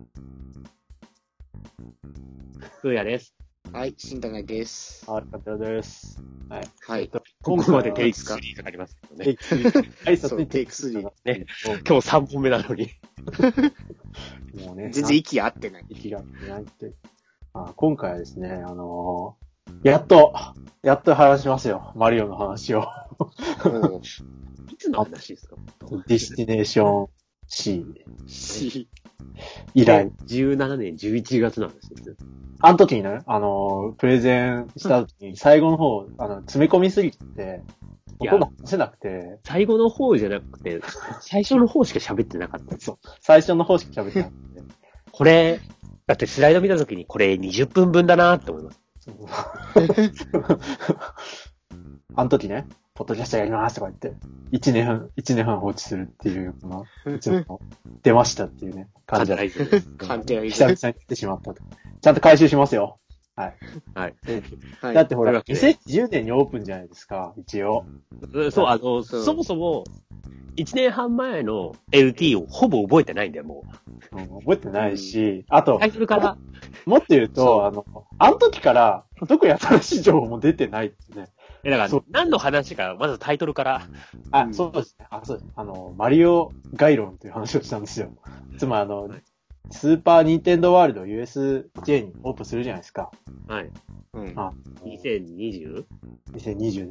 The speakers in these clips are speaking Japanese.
ふうやです。 はい、新高です。 はい、かたやです。 はい。はい。 ここまでテイク3とかありますけどね。 テイク3。挨拶にテイク3。 ね。今日3本目なのに。 もうね。 全然息合ってない。 息が合ってないって。今回はですね、やっと話しますよ。マリオの話を。 いつの話ですか？ ディスティネーション C 以来。17年11月なんですよ。 あの時にね、プレゼンした時に最後の方、詰め込みすぎて、ほとんど話せなくて。 最後の方じゃなくて、最初の方しか喋ってなかった。 そう。最初の方しか喋ってなくて。 これ、だってスライド見た時にこれ20分分だなって思います。 あの時ね、ポッドキャストやりますとか言って、1年半放置するっていう、出ましたっていうね、 感じゃないです。 感じない。 久々に来てしまったと。ちゃんと回収しますよ。はい。 はい。 だってほら、2010年にオープンじゃないですか、一応。 そう、そもそも、1年半前の LT をほぼ覚えてないんだよ、もう。 覚えてないし、あと、 タイトルから、 もっと言うと、あの時から、特に新しい情報も出てないってね。 だから、何の話か、まずタイトルから。 そうですね。そうです。マリオ概論という話をしたんですよ。つまりスーパーニンテンドーワールド USJ にオープンするじゃないですか。 はい。2020 2020です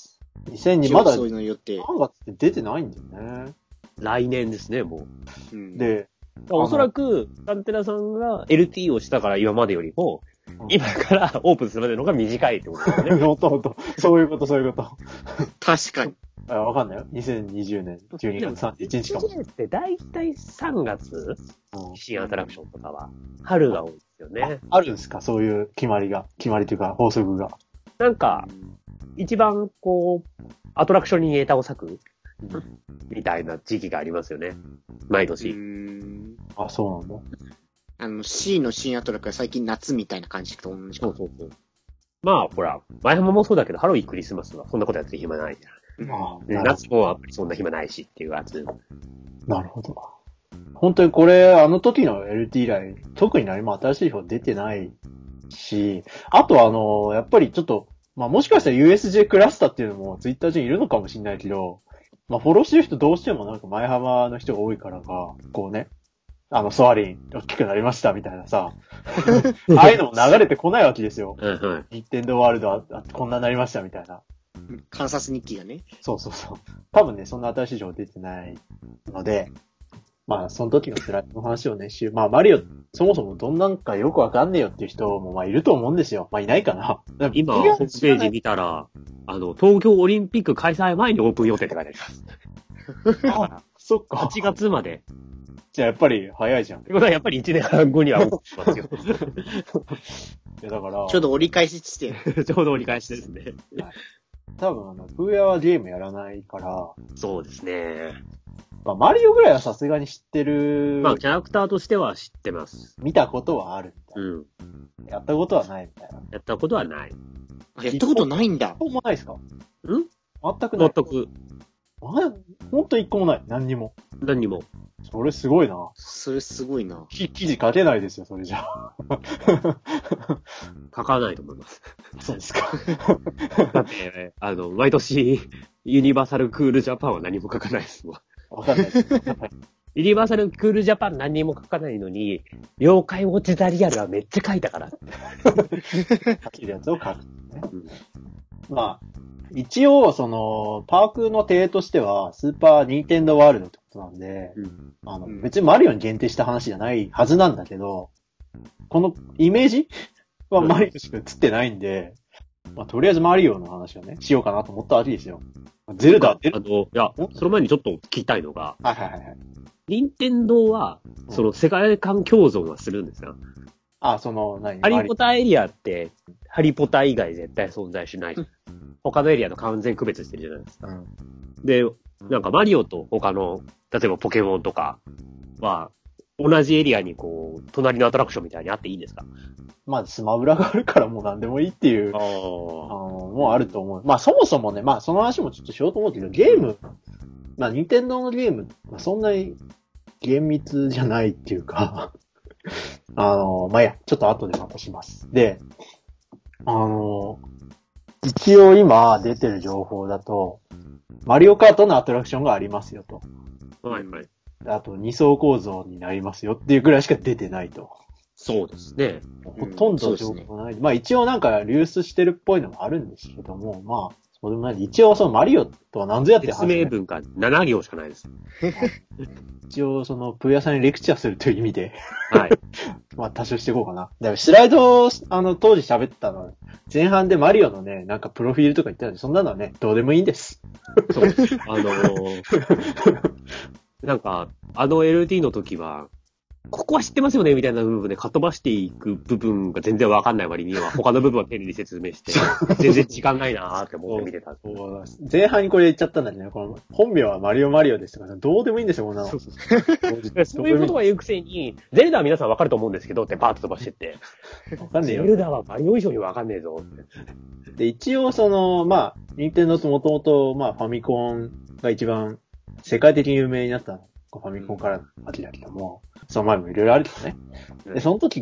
。2020まだそういうの予定。 3月って出てないんだよね。 来年ですね、もう。で、 おそらく、アンテナさんが LT をしたから今までよりも、今からオープンするまでのが短いってことですね。 ほんと。そういうこと。 確かに。 わかんないよ。2020年12月31日かも。 ってだいたい3月、新アトラクションとかは、春が多いですよね。 あるんですか？そういう決まりというか法則が。 なんか、一番アトラクションにネタを割くみたいな時期がありますよね。毎年。 そうなんだ。 C の新アトラクションは最近夏みたいな感じと同じか。 そう。まあ、ほら、前浜もそうだけど、ハロウィンクリスマスはそんなことやってる暇ない。夏もやっぱりそんな暇ないしっていうやつ。 なるほど。本当にこれ、あの時の LT 以来、特に何も新しい表出てないし、あとやっぱりちょっと、もしかしたら USJ クラスターっていうのもツイッター上にいるのかもしれないけど、フォローしてる人どうしてもなんか前浜の人が多いからか、ソアリン大きくなりましたみたいなさ、ああいうのも流れてこないわけですよ。ニンテンドーワールドこんなになりましたみたいな。 観察日記がね。 そう。多分ね、そんな新しい情報出てないので、その時のスライドの話をね、マリオ、そもそもどんなんかよくわかんねえよっていう人もいると思うんですよ。いないかな。 今、ホームページ見たら、東京オリンピック開催前にオープン予定って書いてあります。 そっか。 8月まで。 じゃあやっぱり早いじゃん。 ってことはやっぱり1年半後にはオープンしますよ。 だから。 ちょうど折り返し地点。 ちょうど折り返しですね。 はい、多分プーヤはゲームやらないから。 そうですね。 マリオぐらいはさすがに知ってる。 キャラクターとしては知ってます。 見たことはあるみたいな。やったことはないみたいな。 やったことはない。 やったことないんだ。 一個もないですか？全くない。 全く。 ほんと一個もない。何にも。それすごいな。記事書けないですよ、それじゃ。 書かないと思います。 そうですか。 だって、毎年、ユニバーサルクールジャパンは何も書かないですもん。 わかんないです。 ユニバーサルクールジャパン何も書かないのに、妖怪ウォッチザリアルはめっちゃ書いたから。 書けるやつを書く、ね。一応、パークの定としては、スーパーニンテンドーワールドってことなんで、別にマリオに限定した話じゃないはずなんだけど、このイメージはマリオしか映ってないんで、とりあえずマリオの話をね、しようかなと思ったわけですよ。ゼルダ、 その前にちょっと聞きたいのが、 はい。 任天堂は、世界観共存はするんですよ。ハリーポターエリアって、ハリーポター以外絶対存在しない。他のエリアと完全区別してるじゃないですか。で、なんかマリオと他の、例えばポケモンとかは、同じエリアに隣のアトラクションみたいにあっていいんですか？ スマブラがあるからもう何でもいいっていう、もうあると思う。そもそもね、その話もちょっとしようと思うけど、ゲーム、任天堂のゲーム、そんなに厳密じゃないっていうか、 まあ、いや、ちょっと後でまたします。で、一応今出てる情報だと、マリオカートのアトラクションがありますよと。 はいはい。 あと2層構造になりますよっていうぐらいしか出てないと。 そうですね。 ほとんど情報がない。まあ一応なんか流出してるっぽいのもあるんですけども、まあ、そうでもない。一応そのマリオとは何ぞやって説明文が7行しかないです。 一応そのプーヤさんにレクチャーするという意味で。 はい。 まあ多少していこうかな。だからスライドを当時喋ったのは、前半でマリオのね、なんかプロフィールとか言ってたんで、そんなのはね、どうでもいいんです。 そう。なんか、LT の時は、ここは知ってますよねみたいな部分でかっ飛ばしていく部分が全然わかんない割には、他の部分は丁寧に説明して、全然時間ないなーって思って見てた。 前半にこれ言っちゃったんだね。この本名はマリオですとか、どうでもいいんですよ、こんなの。 そういうことが言うくせに、ゼルダは皆さんわかると思うんですけどってバーッと飛ばしてって。わかんねえよ。ゼルダはマリオ以上にわかんねえぞって。 で、一応まあ、任天堂ともともと、まあ、ファミコンが一番世界的に有名になったファミコンから秋だけども、その前もいろいろあるけどね。で、その時って、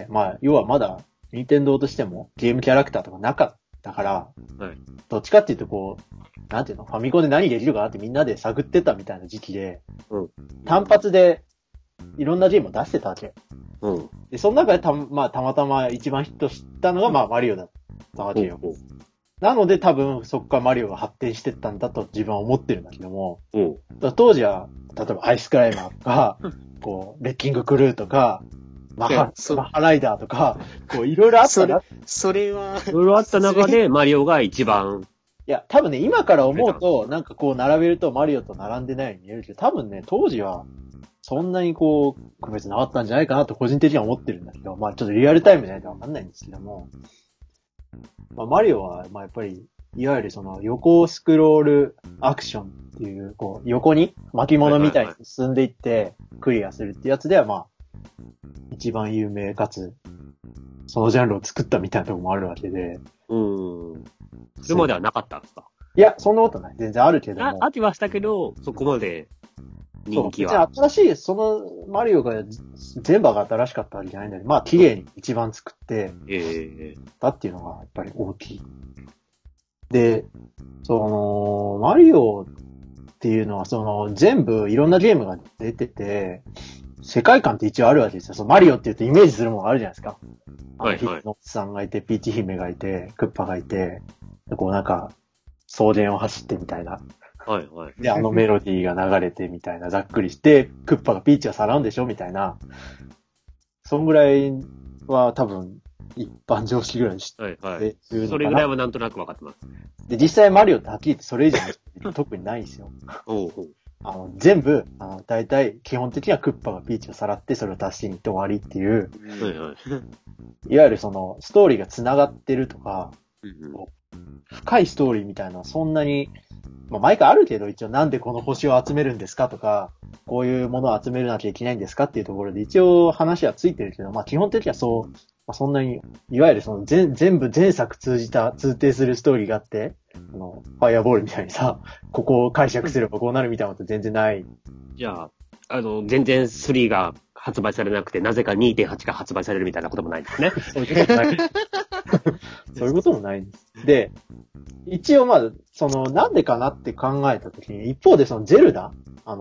まあ、要はまだ、任天堂としてもゲームキャラクターとかなかったから、 はい、 どっちかっていうとこう、なんていうの、ファミコンで何できるかなってみんなで探ってたみたいな時期で、単発でいろんなゲームを出してたわけ。で、その中でたまたま一番ヒットしたのが、まあ、マリオだったわけよ。なので多分そこからマリオが発展してったんだと自分は思ってるんだけども、当時は、例えばアイスクライマーとか、こう、レッキングクルーとか、マハライダーとか、こう、いろいろあったな。 それは。 いろいろあった中で、マリオが一番。 いや、多分ね、今から思うと、なんかこう、並べるとマリオと並んでないように見えるけど、多分ね、当時は、そんなにこう、区別なかったんじゃないかなと個人的には思ってるんだけど、まあちょっとリアルタイムじゃないとわかんないんですけども、まあマリオは、まあやっぱり、いわゆるその横スクロールアクションっていう、こう、横に巻物みたいに進んでいってクリアするってやつでは、まあ、一番有名かつ、そのジャンルを作ったみたいなところもあるわけで。 それまではなかったんですか？ いや、そんなことない。全然あるけども。 あきはしたけど、そこまで人気は。 じゃあ新しい、そのマリオが全部が新しかったわけじゃないんだけど、まあ綺麗に一番作って、たっていうのがやっぱり大きい。で、マリオっていうのは全部いろんなゲームが出てて、世界観って一応あるわけですよ。マリオって言うとイメージするものがあるじゃないですか。 はいはい。 ピッノッツさんがいて、ピーチ姫がいて、クッパがいて、こうなんか、草原を走ってみたいな。 はいはい。 で、メロディーが流れてみたいな、ざっくりして、クッパがピーチがさらうんでしょみたいな。そんぐらいは多分、一般常識ぐらい知ってるのかな。はいはい。 それぐらいはなんとなく分かってます。 で、実際マリオってはっきり言ってそれ以上の特にないんですよ。全部、大体、基本的にはクッパがピーチをさらって、それを足してに行って終わりっていう、いわゆるストーリーが繋がってるとか、深いストーリーみたいなのはそんなに、まあ、毎回あるけど、一応なんでこの星を集めるんですかとか、こういうものを集めなきゃいけないんですかっていうところで、一応話はついてるけど、まあ基本的にはそう、まあ、そんなに、いわゆる全部前作通底するストーリーがあって、ファイアボールみたいにさ、ここを解釈すればこうなるみたいなこと全然ない。 じゃあ、全然3が発売されなくて、なぜか 2.8 が発売されるみたいなこともないですね。 そういうこともない。そういうこともないんです。で、一応まあ、なんでかなって考えたときに、一方でゼルダ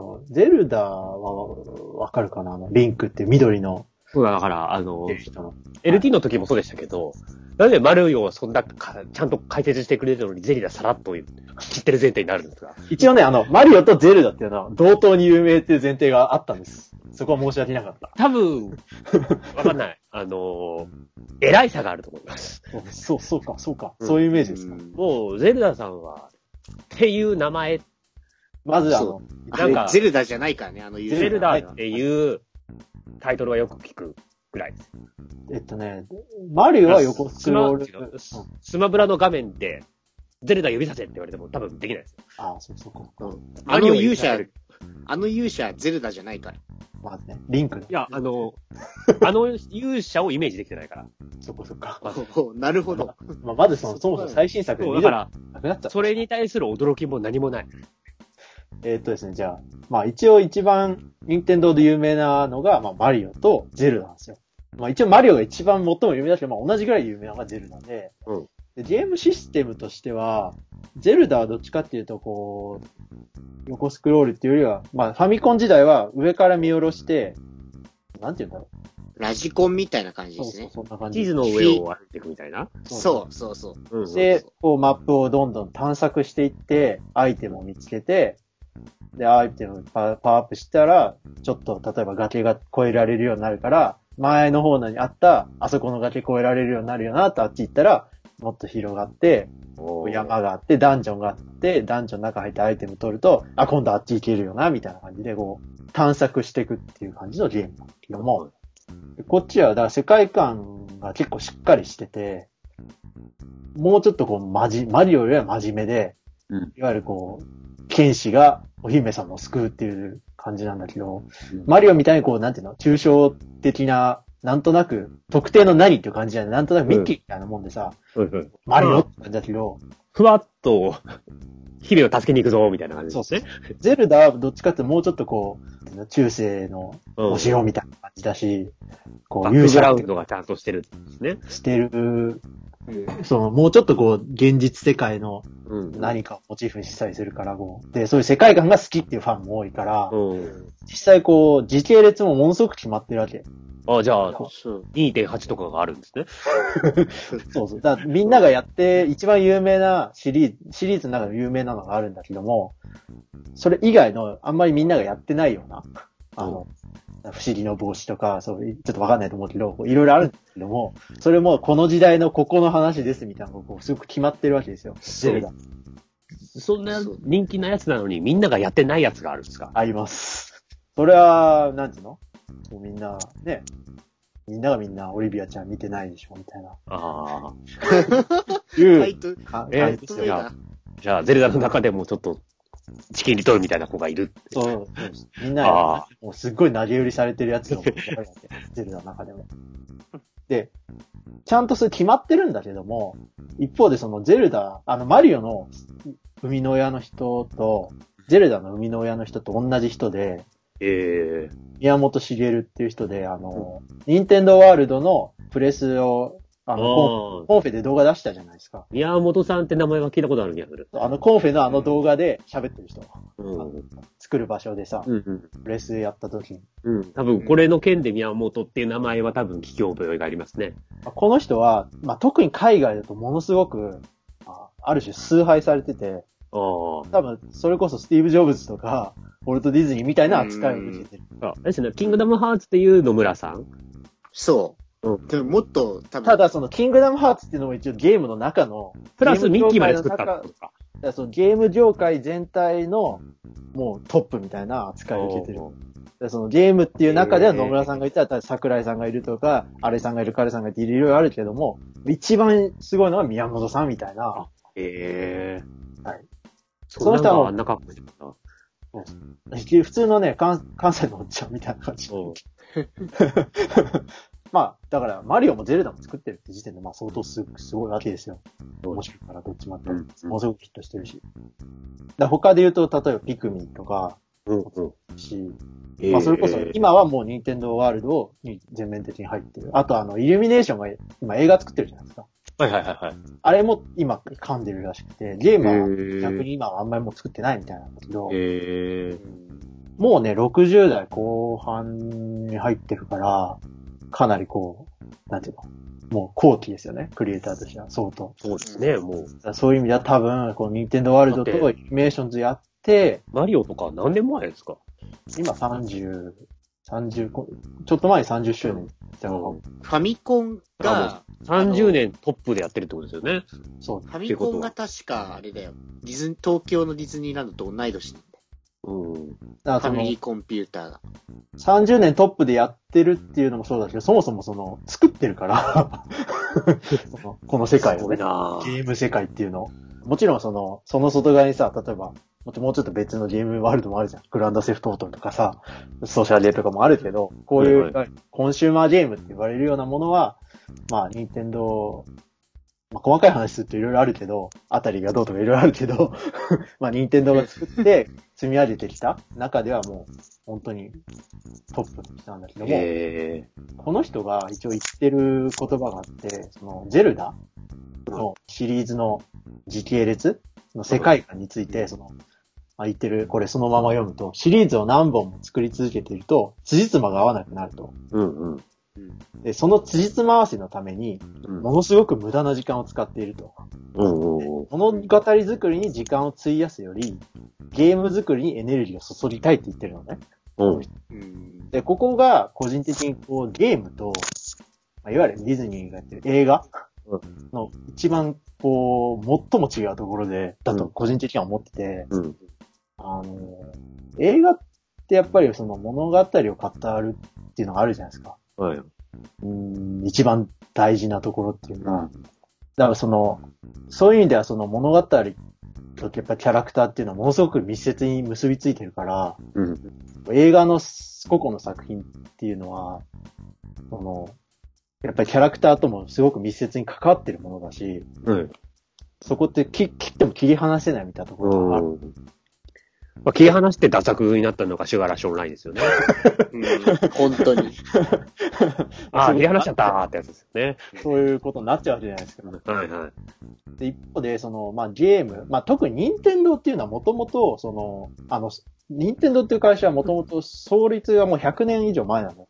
はわかるかなリンクって緑の。 だから、LT の時もそうでしたけど、なんでマリオをそんなちゃんと解説してくれるのにゼリダさらっと知ってる前提になるんですか？ 一応ね、マリオとゼルダっていうのは同等に有名っていう前提があったんです。そこは申し訳なかった。 多分、わかんない。偉い差があると思います。 そうか。そういうイメージですか。 もう、ゼルダさんは、っていう名前。 まずなんか、ゼルダじゃないからね、 ゼルダっていうタイトルはよく聞くぐらいです。 マリオは横スクロール。 スマブラの画面で、ゼルダ指させって言われても多分できないですよ。 ああ、そうか。 勇者、ゼルダじゃないから。 まずね、リンク。 いや、勇者をイメージできてないから。 そっか。 なるほど。 まずそもそも最新作でだから、それに対する驚きも何もない。 ですね、じゃあ、まあ一応一番、任天堂で有名なのが、まあマリオとゼルダなんですよ。 まあ一応マリオが一番最も有名だけど、まあ同じぐらい有名なのがゼルダで、 うん。 でゲームシステムとしては、ゼルダはどっちかっていうとこう、横スクロールっていうよりは、まあファミコン時代は上から見下ろして、なんて言うんだろう。ラジコンみたいな感じですね。 そう、そんな感じ。 地図の上を歩いていくみたいな。 そう。 で、こうマップをどんどん探索していって、アイテムを見つけて、で、アイテムパワーアップしたら、ちょっと例えば崖が越えられるようになるから、前の方にあった、あそこの崖越えられるようになるよなとあっち行ったら、もっと広がって、山があって、ダンジョンがあって、ダンジョンの中入ってアイテム取ると、あ、今度あっち行けるよな、みたいな感じで、こう、探索していくっていう感じのゲームなんだけども、こっちは、だから世界観が結構しっかりしてて、もうちょっとこう、マリオよりは真面目で、いわゆるこう、剣士がお姫様を救うっていう感じなんだけど、マリオみたいにこう、なんていうの、抽象的な、なんとなく、特定の何っていう感じじゃない、なんとなくミッキーみたいなもんでさ、マリオって感じだけど、 ふわっと、姫を助けに行くぞ、みたいな感じですね。 ゼルダはどっちかってもうちょっとこう、中世のお城みたいな感じだし、 こう、バックグラウンドがちゃんとしてるんですね。 してる、もうちょっとこう、現実世界の何かをモチーフにしたりするから、こう、で、そういう世界観が好きっていうファンも多いから、実際こう、時系列もものすごく決まってるわけ。 あ、じゃあ、2.8 とかがあるんですね。 そう。だからみんながやって、一番有名なシリーズの中で有名なのがあるんだけども、それ以外の、あんまりみんながやってないような、不思議の帽子とか、そう、ちょっとわかんないと思うけど、いろいろあるんだけども、それもこの時代のここの話ですみたいなのがこうすごく決まってるわけですよ。ゼルダ。 そんな人気なやつなのにみんながやってないやつがあるんですか？ あります。それは、なんていうの？みんな、ね。みんながみんなオリビアちゃん見てないでしょみたいな。 ああ。じゃあ、ゼルダの中でもちょっと、チキンリトルみたいな子がいる。 そう。みんな、もうすっごい投げ売りされてるやつのゼルダの中でも。で、ちゃんとそれ決まってるんだけども、一方でそのゼルダ、マリオの生みの親の人と、ゼルダの生みの親の人と同じ人で、宮本茂っていう人で、任天堂ワールドのプレスを、コンフェで動画出したじゃないですか。 宮本さんって名前は聞いたことある気がする。 コンフェの動画で喋ってる人。作る場所でさ、プレスやった時に。 多分これの件で宮本っていう名前は多分聞き覚えがありますね。 この人は、特に海外だとものすごく、ある種崇拝されてて、多分、それこそスティーブ・ジョブズとか、ウォルト・ディズニーみたいな扱いを受けてる。 ですね、キングダムハーツっていう野村さん？ そう。でももっと多分。 ただそのキングダムハーツっていうのも一応ゲームの中の。 プラスミッキーまで作ったってことか。 そのゲーム業界全体のもうトップみたいな扱いを受けてる。そのゲームっていう中では野村さんがいたら、桜井さんがいるとか、あれさんがいる、彼さんがいていろいろあるけども、一番すごいのは宮本さんみたいな。はい。その人は普通のね、関西のおっちゃんみたいな感じ。だから、マリオもゼルダも作ってるって時点で、相当すごいわけですよ。面白いから、どっちもあったら。ものすごくヒットしてるし。他で言うと、例えばピクミンとか、それこそ、今はもう任天堂ワールドに全面的に入ってる。あとイルミネーションが今映画作ってるじゃないですか。 はい。 あれも今噛んでるらしくて、ゲームは逆に今はあんまりもう作ってないみたいなんだけど、もうね、60代後半に入ってるから、かなりこう、なんていうの、もう後期ですよね、クリエイターとしては、相当。 そうですね、もう。そういう意味では多分、この任天堂ワールドとイルミネーションズやって、 マリオとか何年前ですか？ 今30、ちょっと前に30周年。 ファミコンが、 30年トップでやってるってことですよね。 そう。 ファミコンが確か、あれだよ。東京のディズニーランドと同い年なんだよ。ファミリーコンピューターが。 30年トップでやってるっていうのもそうだけど、そもそも作ってるからこの世界をね。ゲーム世界っていうの。もちろんその外側にさ、例えば、もうちょっと別のゲームワールドもあるじゃん。グランドセフトオートとかさ、ソーシャルデーとかもあるけど、こういうコンシューマーゲームって言われるようなものは、任天堂まあ、細かい話するといろいろあるけど、あたりがどうとかいろいろあるけど、まあ、任天堂が作って積み上げてきた中ではもう、本当にトップの人なんだけども、この人が一応言ってる言葉があって、その、ゼルダのシリーズの時系列の世界観について、その、言ってる、これそのまま読むと、シリーズを何本も作り続けていると、辻褄が合わなくなると。で、その辻褄合わせのために、ものすごく無駄な時間を使っていると。物語作りに時間を費やすより、ゲーム作りにエネルギーを注ぎたいって言ってるのね。で、ここが個人的にこうゲームと、いわゆるディズニーがやってる映画の一番こう、最も違うところで、だと個人的には思ってて、映画ってやっぱりその物語を語るっていうのがあるじゃないですか。一番大事なところっていうのは、だからそういう意味ではその物語とやっぱキャラクターっていうのはものすごく密接に結びついてるから、映画の個々の作品っていうのは、やっぱりキャラクターともすごく密接に関わってるものだし、そこって切っても切り離せないみたいなところがある。 まあ、切り離してダ作になったのがシュガーラッシュオンラインですよね。 本当に。 切り離しちゃったーってやつですよね。 そういうことになっちゃうじゃないですか。 はいはい。 で、一方で、ゲーム、特に任天堂っていうのはもともと、任天堂っていう会社はもともと創立がもう100年以上前なの。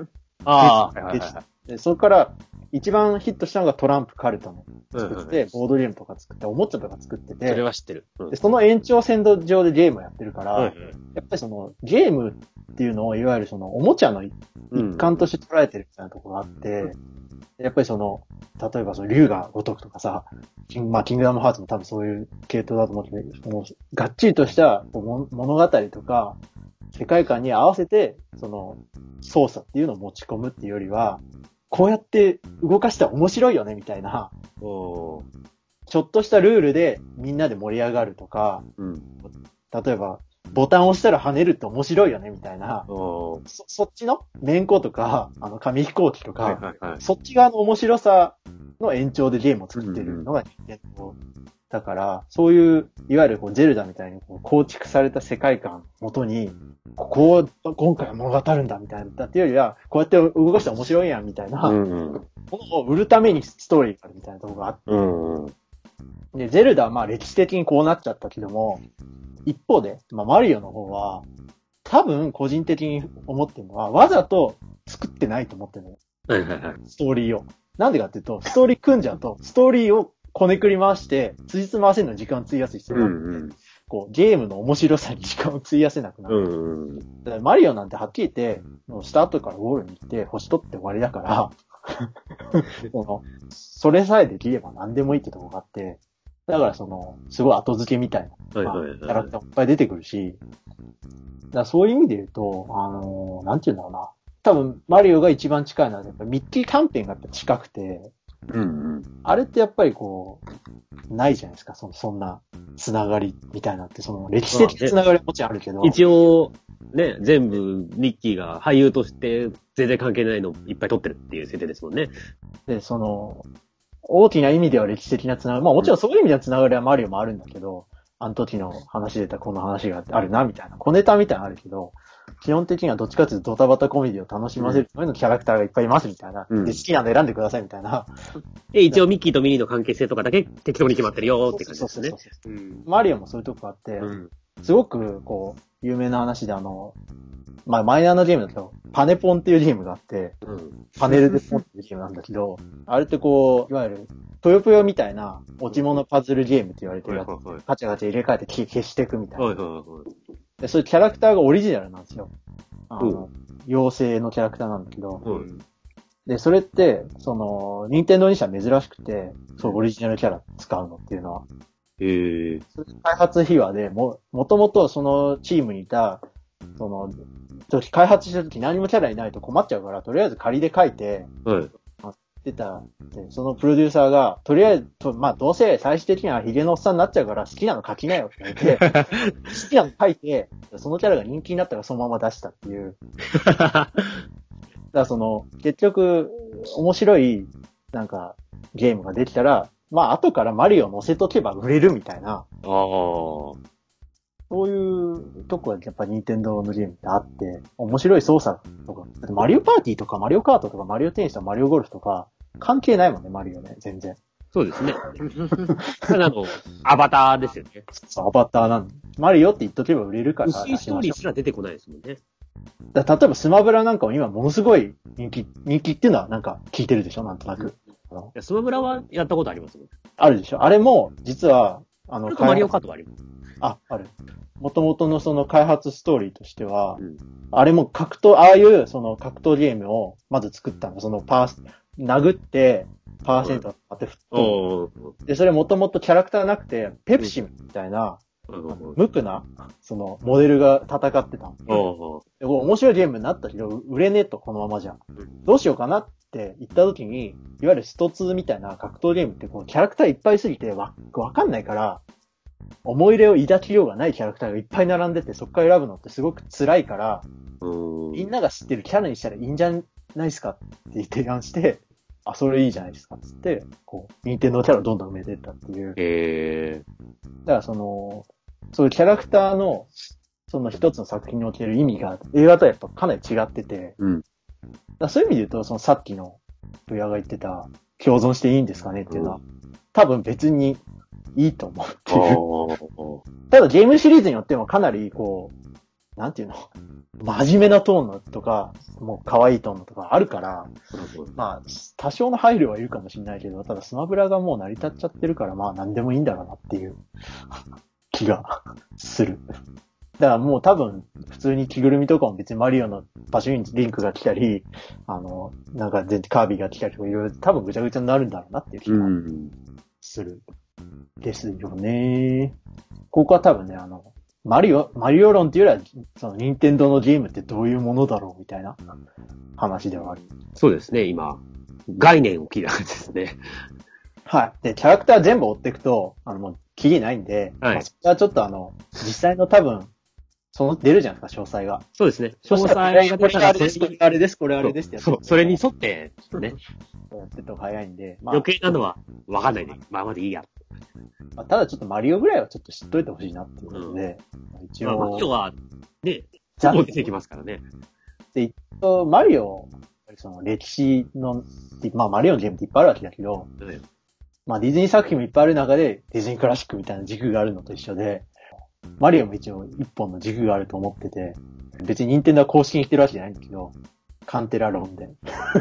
で、それから、一番ヒットしたのがトランプカルタの作って、ボードゲームとか作って、おもちゃとか作ってて、 それは知ってる。 で、その延長線上でゲームをやってるから、やっぱりゲームっていうのを、いわゆるおもちゃの一環として捉えてるみたいなところがあって、やっぱり例えば竜が如くとかさ、キングダムハーツも多分そういう系統だと思ってるけど、がっちりとした物語とか、世界観に合わせて、操作っていうのを持ち込むっていうよりは、こうやって動かしたら面白いよねみたいな、ちょっとしたルールでみんなで盛り上がるとか、例えばボタンを押したら跳ねるって面白いよねみたいな、そっちのメンコとか、紙飛行機とか、そっち側の面白さの延長でゲームを作ってるのが任天堂だから、そういう、いわゆるゼルダみたいに構築された世界観をもとに、今回は物語るんだみたいなっていうよりは、こうやって動かしたら面白いやんみたいな、ものを売るためにストーリーがあるみたいなところがあって、で、ゼルダは歴史的にこうなっちゃったけども、一方で、マリオの方は、多分個人的に思ってるのは、わざと作ってないと思ってるの。ストーリーを。なんでかっていうと、ストーリー組んじゃうと、ストーリーをこねくり回して、辻褄合わせるのに時間費やす必要があって、ゲームの面白さに時間を費やせなくなる。だからマリオなんてはっきり言って、スタートからゴールに行って、星取って終わりだから、それさえできれば何でもいいってとこがあって、だからすごい後付けみたいな、キャラクターもいっぱい出てくるし、だからそういう意味で言うと、なんていうんだろうな。多分、マリオが一番近いのは、やっぱミッキーキャンペーンがやっぱ近くて、あれってやっぱりないじゃないですか、そんなつながりみたいなって、歴史的つながりはもちろんあるけど。 一応、ね、全部、ミッキーが俳優として全然関係ないのいっぱい撮ってるっていう設定ですもんね。 で、大きな意味では歴史的なつながり、もちろんそういう意味ではつながりはマリオもあるんだけど、あの時の話出たこの話があるな、みたいな。小ネタみたいなのあるけど、基本的にはどっちかというとドタバタコメディを楽しませるためのキャラクターがいっぱいいますみたいな。で、好きなの選んでくださいみたいな。 一応ミッキーとミニーの関係性とかだけ適当に決まってるよって感じですね。 マリオもそういうとこあって、すごく有名な話でマイナーなゲームだと、パネポンっていうゲームがあって、パネルでポンっていうゲームなんだけど、あれっていわゆる、ぷよぷよみたいな落ち物パズルゲームって言われてるやつ、ガチャガチャ入れ替えて消していくみたいな。で、そういうキャラクターがオリジナルなんですよ。妖精のキャラクターなんだけど、で、それって、任天堂にしては珍しくて、そうオリジナルキャラ使うのっていうのは。開発秘話で、もともとそのチームにいた、開発した時何もキャラいないと困っちゃうから、とりあえず仮で書いて、で、そのプロデューサーが、とりあえず、どうせ最終的にはヒゲのおっさんになっちゃうから好きなの書きなよって言って、好きなの書いて、そのキャラが人気になったらそのまま出したっていう。だから結局、面白い、ゲームができたら、 まあ後からマリオ乗せとけば売れるみたいな。そういうとこはやっぱ任天堂のゲームってあって、面白い操作とか、マリオパーティーとかマリオカートとかマリオテニスとかマリオゴルフとか、関係ないもんね、マリオね、全然。 そうですね。ただアバターですよね。 そう、アバターなんで。マリオって言っとけば売れるから。 薄いストーリーすら出てこないですもんね。 例えばスマブラなんかも今ものすごい人気っていうのはなんか聞いてるでしょ、なんとなく。 スマブラはやったことありますもん。 あるでしょ。あれも、実は、 マリオカートはあります。 ある。元々のその開発ストーリーとしては、あれもああいうその格闘ゲームをまず作ったの。その殴って、パーセント当て振って。で、それもともとキャラクターなくて、ペプシみたいな、無垢な、その、モデルが戦ってたの。で面白いゲームになったけど、売れねえと、このままじゃ。どうしようかなって言った時に、いわゆるスト2みたいな格闘ゲームってこう、キャラクターいっぱいすぎてわかんないから、思い入れを抱きようがないキャラクターがいっぱい並んでて、そこから選ぶのってすごく辛いから、みんなが知ってるキャラにしたらいいんじゃないですかって提案して、それいいじゃないですかっつって、こう、任天堂キャラをどんどん埋めていったっていう。だからそういうキャラクターの、その一つの作品における意味が、映画とはやっぱかなり違ってて、だそういう意味で言うと、そのさっきの、ブヤが言ってた、共存していいんですかねっていうのは、多分別にいいと思うっていう。ただゲームシリーズによってもかなりこう、なんていうの、真面目なトーンのとか、もう可愛いトーンのとかあるから、まあ、多少の配慮はいるかもしれないけど、ただスマブラがもう成り立っちゃってるから、まあ何でもいいんだろうなっていう気がする。だからもう多分、普通に着ぐるみとかも別にマリオのパシュンリンクが来たり、なんか全然カービィが来たりとかいろいろ多分ぐちゃぐちゃになるんだろうなっていう気がする。ですよね。ここは多分ね、マリオ論っていうよりは、その任天堂のゲームってどういうものだろうみたいな話ではある。 そうですね、今、概念を聞いた感じですね。 はい。で、キャラクター全部追っていくと、もう、キリないんで、はい。それはちょっと実際の多分、出るじゃないですか、詳細が。 そうですね。詳細が出たら、 これあれです、これあれですってやつ。 そう、それに沿って、ね。 やってた方が早いんで。 まあ、余計なのは、わかんないで、まあまでいいや。 まあ、ただちょっとマリオぐらいはちょっと知っといてほしいなっていうことで、 一応。マリオは、ね、じゃあ出てきますからね。 で、一応、マリオ、その歴史の、まあマリオのゲームっていっぱいあるわけだけど、まあディズニー作品もいっぱいある中で、ディズニークラシックみたいな軸があるのと一緒で、マリオも一応一本の軸があると思ってて、別に任天堂は公式にしてるわけじゃないんだけど、カンテラ論で。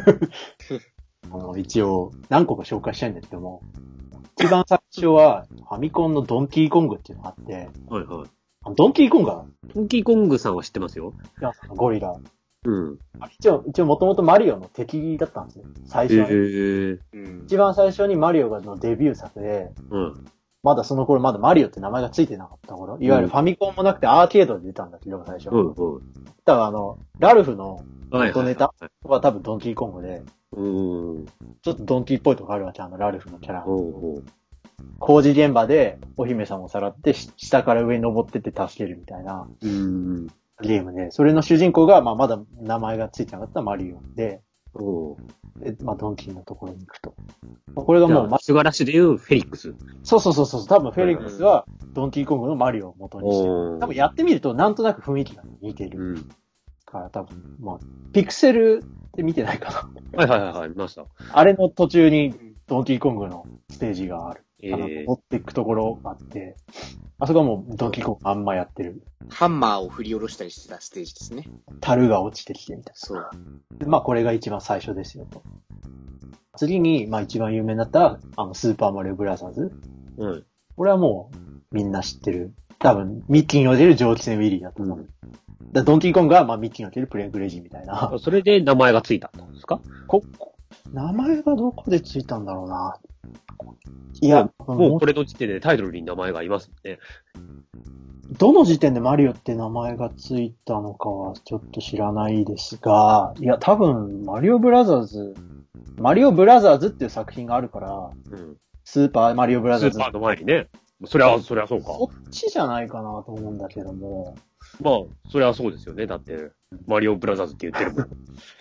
一応、何個か紹介したいんだけども、一番最初は、ファミコンのドンキーコングっていうのがあって、 はいはい。 ドンキーコングドンキーコングさんは知ってますよ。 ゴリラ。 うん。 一応もともとマリオの敵だったんですね。最初は、一番最初にマリオのデビュー作で、まだその頃まだマリオって名前がついてなかった頃、いわゆるファミコンもなくてアーケードで出たんだけど、最初。だからラルフの元ネタは多分ドンキーコングで、ちょっとドンキーっぽいとこあるわけ、ラルフのキャラ。工事現場でお姫様をさらって下から上に登ってって助けるみたいなゲームで、それの主人公がまだ名前がついてなかったマリオで、ドンキーのところに行くと。これがもう、 素晴らしいでいうフェリックス。 そう。多分フェリックスはドンキーコングのマリオを元にしてる。多分やってみるとなんとなく雰囲気が似てる。から多分、ピクセルって見てないかな。はい、見ました。 あれの途中にドンキーコングのステージがある。持っていくところがあって、あそこはもうドンキーコングあんまやってる。 ハンマーを振り下ろしたりしてたステージですね。 樽が落ちてきてみたいな。 そう。 でこれが一番最初ですよと。次に、一番有名になったスーパーマリオブラザーズ。これはもう、みんな知ってる。多分、ミッキーにおける蒸気船ウィリーだと思う。ドンキーコングは、ミッキーにおけるプレイグレジーみたいな。 それで名前がついたんですか？ 名前がどこでついたんだろうな。 いや、もうこれの時点でタイトルに名前がありますね。 どの時点でマリオって名前がついたのかはちょっと知らないですが、いや、多分、マリオブラザーズっていう作品があるから、スーパーマリオブラザーズ。 スーパーの前にね。そりゃそうか。 そっちじゃないかなと思うんだけども。 そりゃそうですよね。だって、マリオブラザーズって言ってるもん。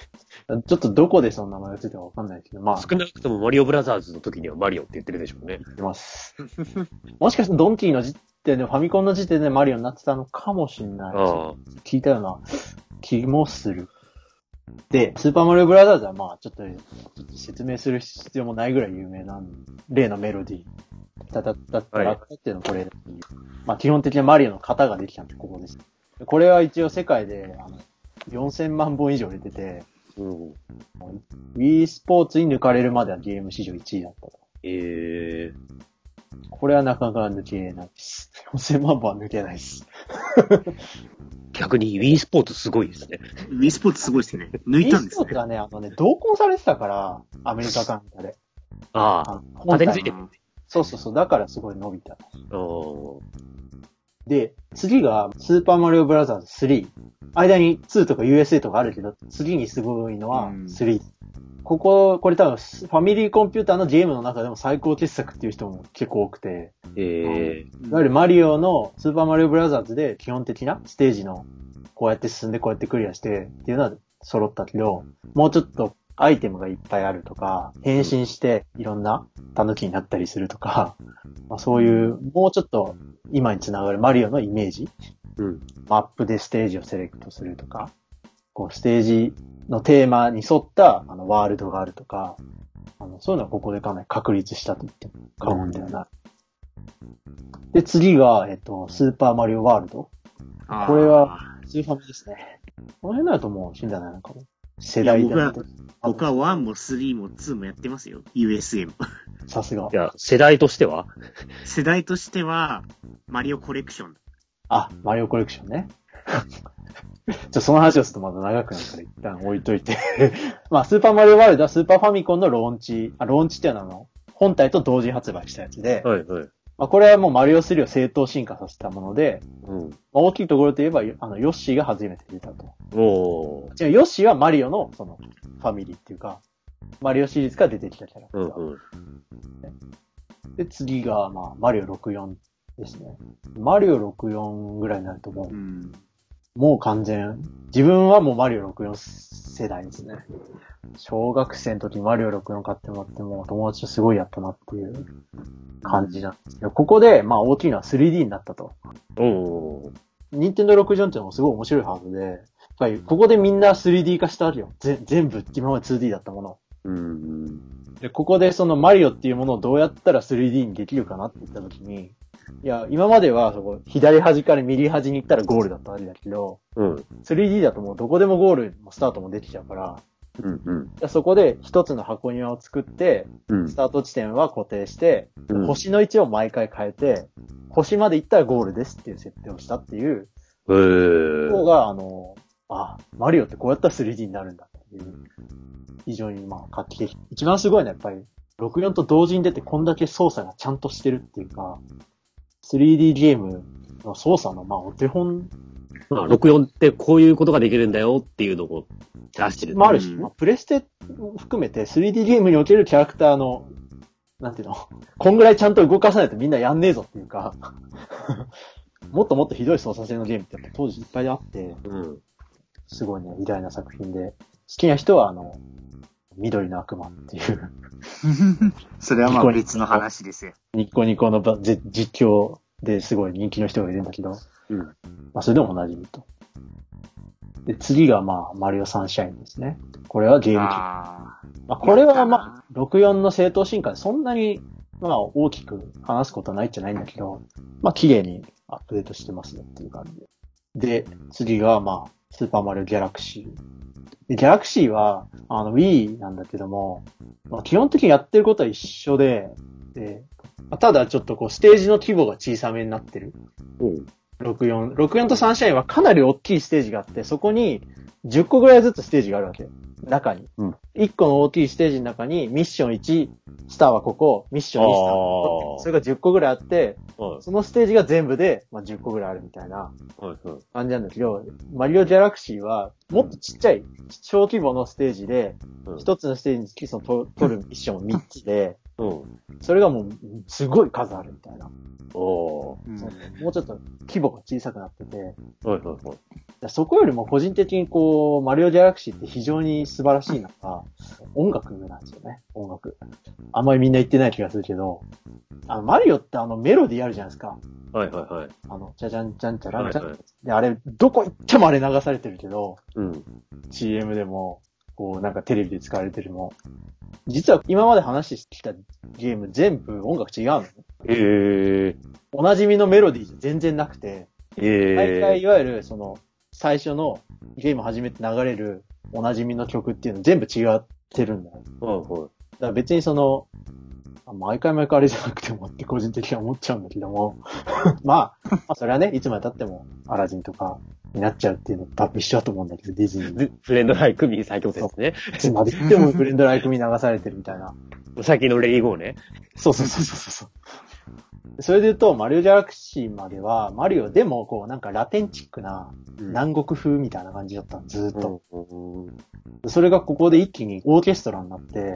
ちょっとどこでその名前がついたかわかんないけど、まあ。 少なくともマリオブラザーズの時にはマリオって言ってるでしょうね。 言ってます。もしかしてドンキーの時点で、ファミコンの時点でマリオになってたのかもしんない。聞いたような気もする。で、スーパーマリオブラザーズはまあ、ちょっと説明する必要もないぐらい有名な例のメロディー。だったらっていうのこれ、まあ基本的にマリオの型ができたのここです。これは一応世界で4000万本以上売れてて、Wii スポーツに抜かれるまではゲーム史上1位だったと。これはなかなか抜けないです。4000万本は抜けないです。 逆に Wii スポーツすごいですね。 Wii スポーツすごいですね。抜いたんですね。Wii スポーツがね、同梱されてたから、アメリカかなんかで。 縦についてる。 そう。だからすごい伸びた。で、次が、スーパーマリオブラザーズ3。間に2とか USA とかあるけど、次にすごいのは3。これ多分、ファミリーコンピューターのゲームの中でも最高傑作っていう人も結構多くて。いわゆるマリオの、スーパーマリオブラザーズで基本的なステージの、こうやって進んでこうやってクリアしてっていうのは揃ったけど、もうちょっとアイテムがいっぱいあるとか、変身していろんなタヌキになったりするとか、まあ、そういう、もうちょっと今につながるマリオのイメージ、マップでステージをセレクトするとか、こうステージのテーマに沿ったワールドがあるとか、そういうのはここでかなり確立したと言っても過言ではない。で、次が、スーパーマリオワールド。これは、スーファミですね。この辺だともう死んだないのかも。世代だって。 僕は1も3も2もやってますよ。USA も。 さすが。 いや、世代としてはマリオコレクション。 マリオコレクションね。その話をするとまだ長くなるから一旦置いといて。まあ、スーパーマリオワールドはスーパーファミコンのローンチっていうのは本体と同時発売したやつで。まあ、これはもうマリオ3を正当進化させたもので、大きいところといえば、ヨッシーが初めて出たと。ヨッシーはマリオの、ファミリーっていうか、マリオシリーズから出てきたキャラクター。で、次が、まあ、マリオ64ですね。マリオ64ぐらいになるともう完全、自分はもうマリオ64世代ですね。小学生の時にマリオ64買ってもらっても友達とすごいやったなっていう感じなんですけど、ここでまあ大きいのは 3D になったと。任天堂64っていうのもすごい面白いハードで、やっぱりここでみんな 3D 化したわけよ。全部今まで 2D だったもの。で、ここでそのマリオっていうものをどうやったら 3D にできるかなって言った時に、いや、今までは左端から右端に行ったらゴールだったわけだけど、3D だともうどこでもゴールもスタートもできちゃうから、そこで一つの箱庭を作って、スタート地点は固定して、星の位置を毎回変えて、星まで行ったらゴールですっていう設定をしたっていう、方が、マリオってこうやったら 3D になるんだっていう、非常にまあ画期的。一番すごいのはやっぱり、64と同時に出てこんだけ操作がちゃんとしてるっていうか、3D ゲームの操作のお手本。 64ってこういうことができるんだよっていうのを出してる。 あるし、プレステ含めて 3D ゲームにおけるキャラクターの、なんていうの、こんぐらいちゃんと動かさないとみんなやんねえぞっていうか、もっともっとひどい操作性のゲームってやっぱ当時いっぱいあって、すごいね、偉大な作品で、好きな人は緑の悪魔っていう。 それはまあ別の話ですよ。 ニコニコの実況ですごい人気の人がいるんだけど、まあそれでも同じと。で、次がまあマリオサンシャインですね。これはゲーム機。まあこれはまあ64の正当進化でそんなにまあ大きく話すことはないっちゃないんだけど、まあ綺麗にアップデートしてますよっていう感じで。で、次がまあスーパーマリオギャラクシー。ギャラクシーは、Wii なんだけども、まあ、基本的にやってることは一緒で、ただちょっとステージの規模が小さめになってる。64とサンシャインはかなり大きいステージがあって、そこに10個ぐらいずつステージがあるわけ。中に。1個の大きいステージの中にミッション1、スターはここ、ミッション2スターはここ。それが10個ぐらいあって、そのステージが全部で、まあ、10個ぐらいあるみたいな感じなんだけど、マリオギャラクシーはもっとちっちゃい、小規模のステージで、一つのステージにつき取るミッション3つで、それがもうすごい数あるみたいな。もうちょっと規模が小さくなってて、 そこよりも個人的にこう、マリオギャラクシーって非常に素晴らしいのが、音楽なんですよね、音楽。あんまりみんな言ってない気がするけど、マリオってメロディーあるじゃないですか。 はいはいはい。 じゃじゃんじゃんじゃらんじゃん。はいはい、で、あれ、どこ行ってもあれ流されてるけど、CM でも、こう、なんかテレビで使われてるも。実は今まで話してきたゲーム全部音楽違うの。おなじみのメロディーじゃ全然なくて、毎回いわゆる最初のゲーム始めて流れるおなじみの曲っていうの全部違ってるんだよ。だから別に毎回あれじゃなくてもって個人的には思っちゃうんだけども。まあ、それはね、いつまで経ってもアラジンとかになっちゃうっていうのと多分一緒だと思うんだけど、ディズニー。 フレンドライクミー最強ですね。 いつまで行ってもフレンドライクミー流されてるみたいな。 さっきのレイゴーね。 そう。それで言うと、マリオギャラクシーまでは、マリオでもこうなんかラテンチックな南国風みたいな感じだったの、ずーっと。それがここで一気にオーケストラになって、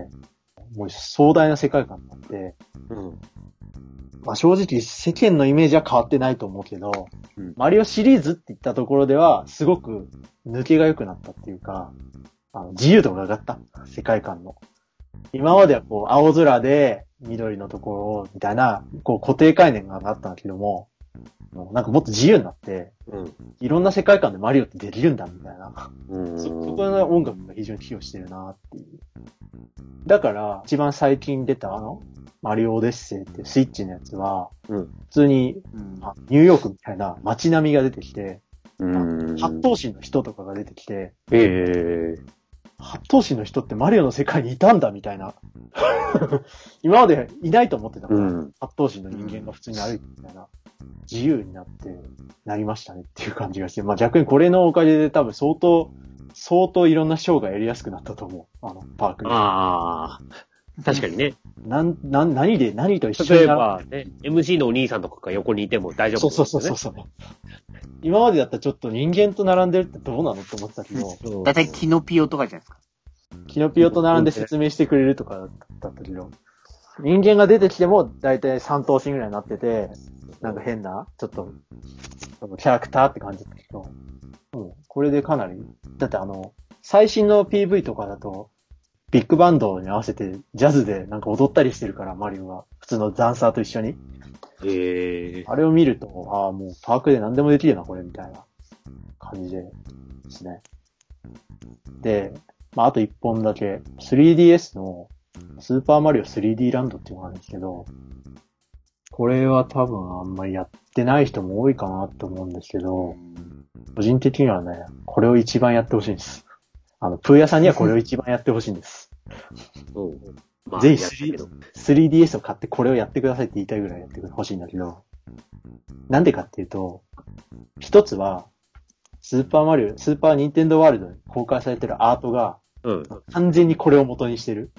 もう壮大な世界観になって、まあ正直世間のイメージは変わってないと思うけど、マリオシリーズって言ったところではすごく抜けが良くなったっていうか、自由度が上がった、世界観の。今まではこう青空で緑のところみたいなこう固定概念があったんだけども、なんかもっと自由になって、いろんな世界観でマリオってできるんだみたいな。そこの音楽が非常に寄与してるなっていう。だから一番最近出たマリオオデッセイっていうスイッチのやつは、普通に、ニューヨークみたいな街並みが出てきて、八頭身の人とかが出てきて、八頭身の人ってマリオの世界にいたんだみたいな。今までいないと思ってたから、八頭身の人間が普通に歩いてみたいな。自由になりましたねっていう感じがして、まあ逆にこれのおかげで多分相当いろんなショーがやりやすくなったと思う。パークに。 ああ。確かにね。 何と一緒に。例えばね、MC のお兄さんとかが横にいても大丈夫、 ね。そう。今までだったらちょっと人間と並んでるってどうなのって思ってたけど。 だいたいキノピオとかじゃないですか。 キノピオと並んで説明してくれるとかだったけど。人間が出てきてもだいたい3頭身ぐらいになってて、なんか変な、ちょっと、キャラクターって感じだったけど。これでかなり、だって最新の PV とかだと、ビッグバンドに合わせてジャズでなんか踊ったりしてるから、マリオが。普通のダンサーと一緒に。あれを見ると、もうパークで何でもできるな、これ、みたいな感じですね。で、まあ、あと一本だけ、3DS のスーパーマリオ 3D ランドっていうのがあるんですけど、これは多分あんまりやってない人も多いかなと思うんですけど、個人的にはね、これを一番やってほしいんです。プーヤさんにはこれを一番やってほしいんです。ぜひ 3DS を買ってこれをやってくださいって言いたいぐらいやってほしいんだけど、なんでかっていうと、一つは、スーパーニンテンドーワールドに公開されてるアートが、完全にこれを元にしてる。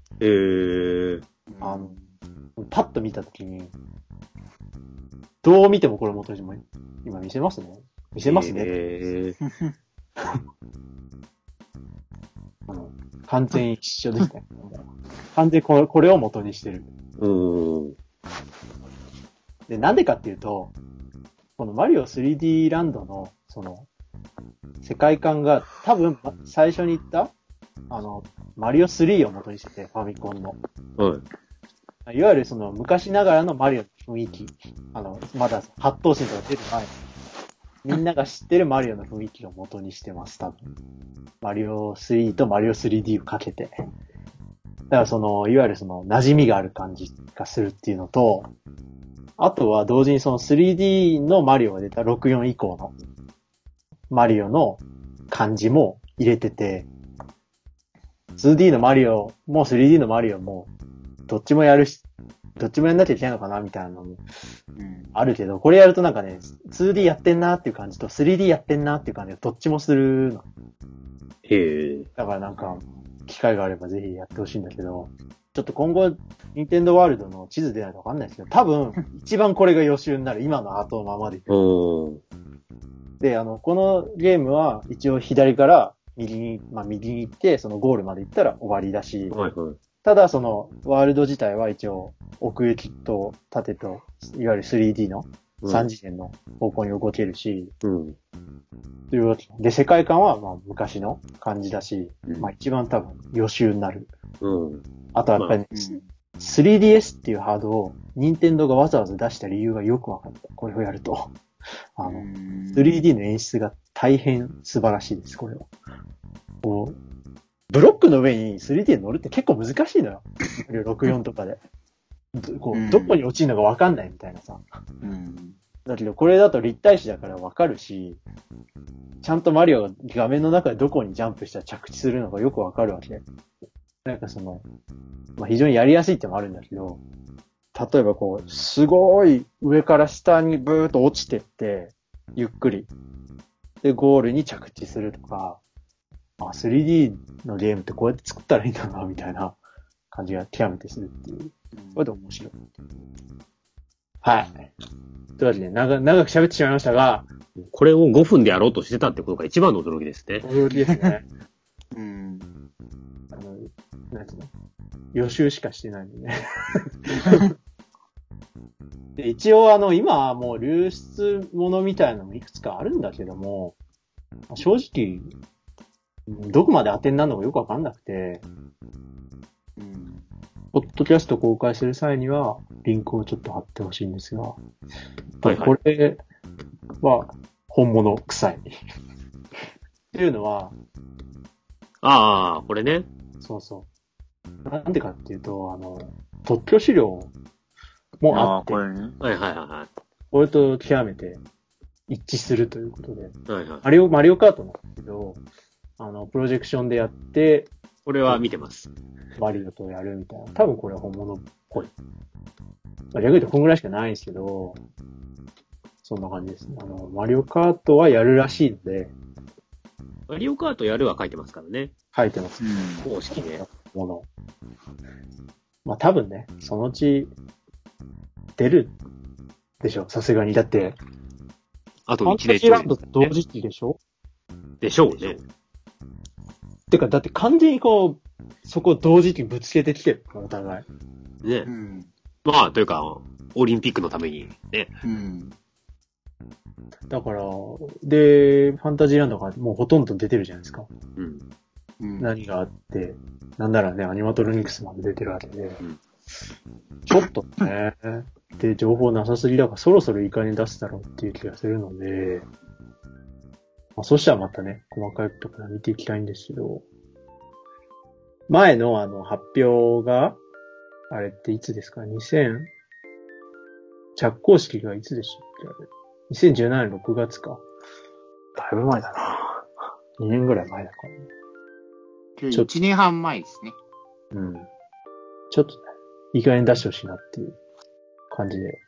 パッと見たときに、どう見てもこれ元にしてる。今見せますね。完全一緒ですね。完全にこれを元にしてる。で、なんでかっていうと、このマリオ 3D ランドの、世界観が多分、最初に言った、マリオ3を元にしてて、ファミコンの。いわゆる昔ながらのマリオの雰囲気。まだ八頭身とか出る前に。みんなが知ってるマリオの雰囲気を元にしてます、多分。マリオ3とマリオ 3D をかけて。だからいわゆる馴染みがある感じがするっていうのと、あとは同時に3D のマリオが出た64以降のマリオの感じも入れてて、2D のマリオも 3D のマリオも、どっちもやんなきゃいけないのかなみたいなのもあるけど、これやるとなんかね、2D やってんなっていう感じと 3D やってんなっていう感じがどっちもするの。だからなんか、機会があればぜひやってほしいんだけど、ちょっと今後、ニンテンドーワールドの地図出ないとわかんないですけど、多分、一番これが予習になる。今のアートのままでいく。で、このゲームは一応左から右に行って、ゴールまで行ったら終わりだし、ただワールド自体は一応奥行きと縦といわゆる 3D の 3次元の方向に動けるし、というわけで、世界観はまあ昔の感じだし、まあ一番多分予習になる。あとはやっぱり、3DS っていうハードを任天堂がわざわざ出した理由がよくわかった。これをやると。3D の演出が大変素晴らしいです、これは。こうブロックの上に 3D で乗るって結構難しいのよ。64とかで。こう、どこに落ちるのかわかんないみたいなさ。だけどこれだと立体視だからわかるし、ちゃんとマリオが画面の中でどこにジャンプしたら着地するのかよくわかるわけ。なんかまあ、非常にやりやすいってのもあるんだけど、例えばこう、すごい上から下にブーっと落ちてって、ゆっくり。で、ゴールに着地するとか、3D のゲームってこうやって作ったらいいんだな、みたいな感じが極めてするっていう。これで面白い。はい。というわけで、長く喋ってしまいましたが、 これを5分でやろうとしてたってことが一番の驚きですね。 驚きですね。なんていうの？予習しかしてないんでね。で一応今はもう流出物みたいなのもいくつかあるんだけども、正直、どこまで当てになるのかよくわかんなくて、ポッドキャスト公開する際には、リンクをちょっと貼ってほしいんですが、これは本物臭い。っていうのは、 これね。 そうそう。なんでかっていうと、特許資料もあって、 これね。 これと極めて一致するということで、マリオカートなんですけど、プロジェクションでやって、 これは見てます。 マリオとやるみたいな。多分これは本物っぽい。逆に言うとこんぐらいしかないんですけど、そんな感じですね。マリオカートはやるらしいので。 マリオカートやるは書いてますからね。 書いてます。 公式ね。 まあ多分ね、そのうち出るでしょ、さすがに。だって、 あと1年ちょい。ファンタジーランド同時期でしょ？ でしょうね。 てか、だって完全にそこを同時期にぶつけてきてる、お互い。ね。まあ、というか、オリンピックのためにね。 だから、で、ファンタジーランドがもうほとんど出てるじゃないですか。何があって、なんならね、アニマトロニクスまで出てるわけで。ちょっとね、で、情報なさすぎだからそろそろいい加減出すだろうっていう気がするので、そしたらまたね、細かいところ見ていきたいんですけど、前の発表が、あれっていつですか？着工式がいつでしたっけ？2017年6月か。だいぶ前だな。2年ぐらい前だからね。1年半前ですね。 ちょっとね、いい加減出してほしいなっていう感じで。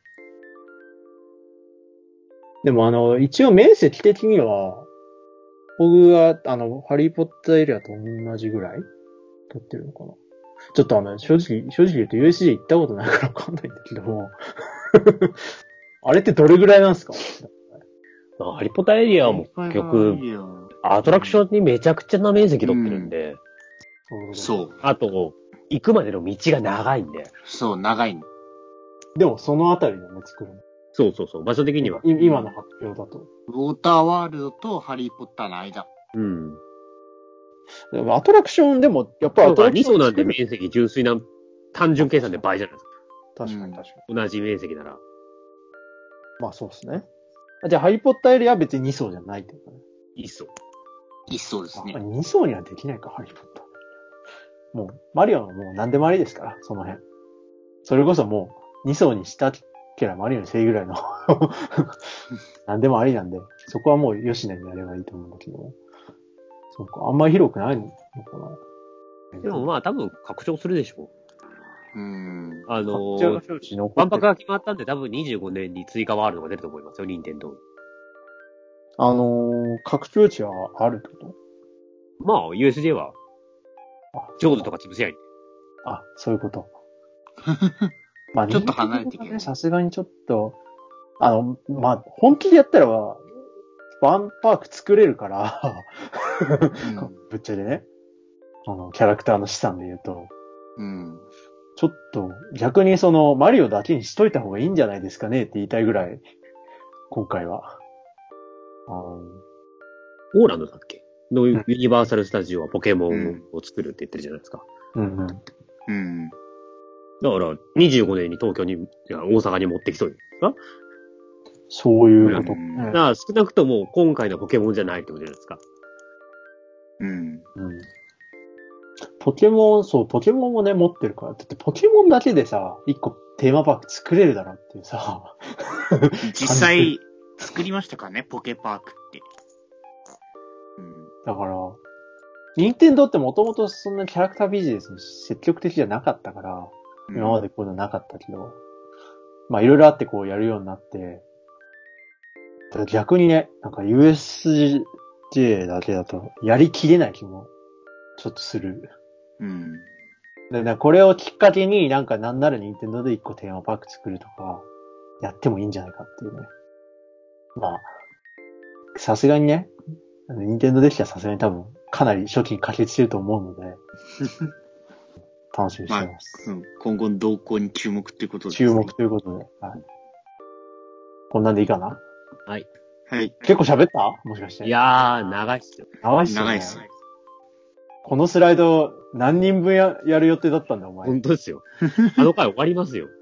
でも一応面積的には、僕は、ハリーポッターエリアと同じぐらい撮ってるのかな。ちょっと正直言うと USJ 行ったことないからわかんないんだけども。あれってどれぐらいなんですか？ ハリーポッターエリアはも結局、アトラクションにめちゃくちゃな面積取ってるんで。 そう。 あと、行くまでの道が長いんで。 そう、長いの。 でもそのあたりでね、作るの。 そう。場所的には。 今の発表だと。 ウォーターワールドとハリーポッターの間。 でもアトラクションでも、やっぱりアトラクション。 2層なんで面積純粋な単純計算で倍じゃないですか。確かに。 同じ面積なら。 まあそうですね。じゃあハリーポッターエリアは別に2層じゃないってことね。 1層。 1層ですね。 2層にはできないか、ハリーポッター。もう、マリオはもう何でもありですから、その辺。それこそもう、2層にしたけらマリオにせいぐらいの何でもありなんで、そこはもうヨシネにやればいいと思うんだけど。そうか、あんまり広くないのかな。 でもまあ多分拡張するでしょう。 万博が決まったんで多分25年に追加ワールドが出ると思いますよ、任天堂。 拡張値はあるってこと？ まあ、USJ は、ジョーズとか潰せやい。 そういうこと。 まあ、ちょっと離れてきて。 さすがにちょっと、まあ、本気でやったら、ワンパーク作れるから、ぶっちゃけね。キャラクターの資産で言うと。ちょっと、逆にマリオだけにしといた方がいいんじゃないですかねって言いたいぐらい、 今回は。 オーランドだっけのユニバーサル・スタジオはポケモンを作るって言ってるじゃないですか。 うんうん。 うん。 だから、25年に東京に、大阪に持ってきそうですか？ そういうこと。 だから少なくとも今回のポケモンじゃないってことじゃないですか。 うん。 ポケモンもね、持ってるから。だってポケモンだけでさ、一個テーマパーク作れるだろっていうさ。 実際、作りましたからね、ポケパークって。 だから、任天堂ってもともとそんなキャラクタービジネスに積極的じゃなかったから、今までこういうのなかったけど、まあいろいろあってこうやるようになって、逆にね、なんか USJ だけだとやりきれない気もちょっとする。で、これをきっかけになんなら任天堂で一個テーマパーク作るとか、やってもいいんじゃないかっていうね。まあ、さすがにね、任天堂できたらさすがに多分かなり初期に可決してると思うので、楽しみにしてます。 まあ、今後の動向に注目ということですね。 注目ということで。はい。こんなんでいいかな？ はい。 はい。 結構喋った？もしかして。 いやー、長いっすよ。 長いっすよね。 長いっす。 このスライド何人分やる予定だったんだ、お前。 本当ですよ。あの回終わりますよ。